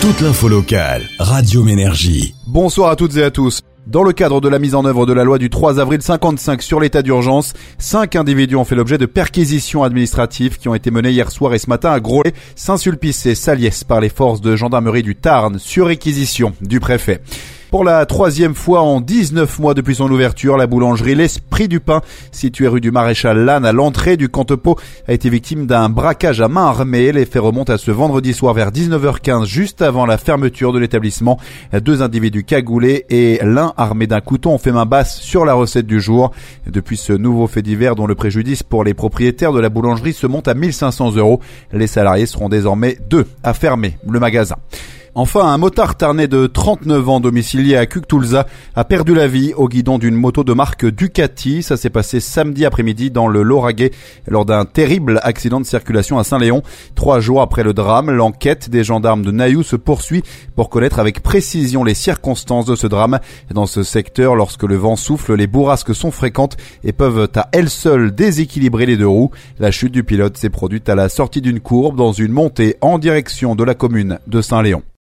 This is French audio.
Toute l'info locale, Radio Ménergie. Bonsoir à toutes et à tous. Dans le cadre de la mise en œuvre de la loi du 3 avril 55 sur l'état d'urgence, 5 individus ont fait l'objet de perquisitions administratives qui ont été menées hier soir et ce matin à Groslay, Saint-Sulpice et Saliès par les forces de gendarmerie du Tarn sur réquisition du préfet. Pour la troisième fois en 19 mois depuis son ouverture, la boulangerie L'Esprit du Pain, située rue du Maréchal Lannes à l'entrée du Cantepeau, a été victime d'un braquage à main armée. Les faits remontent à ce vendredi soir vers 19h15, juste avant la fermeture de l'établissement. 2 individus cagoulés et l'un armé d'un couteau ont fait main basse sur la recette du jour. Depuis ce nouveau fait divers dont le préjudice pour les propriétaires de la boulangerie se monte à 1 500 €, les salariés seront désormais 2 à fermer le magasin. Enfin, un motard tarnais de 39 ans domicilié à Cuctoulza a perdu la vie au guidon d'une moto de marque Ducati. Ça s'est passé samedi après-midi dans le Lauragais lors d'un terrible accident de circulation à Saint-Léon. 3 jours après le drame, l'enquête des gendarmes de Nailloux se poursuit pour connaître avec précision les circonstances de ce drame. Dans ce secteur, lorsque le vent souffle, les bourrasques sont fréquentes et peuvent à elles seules déséquilibrer les 2 roues. La chute du pilote s'est produite à la sortie d'une courbe dans une montée en direction de la commune de Saint-Léon.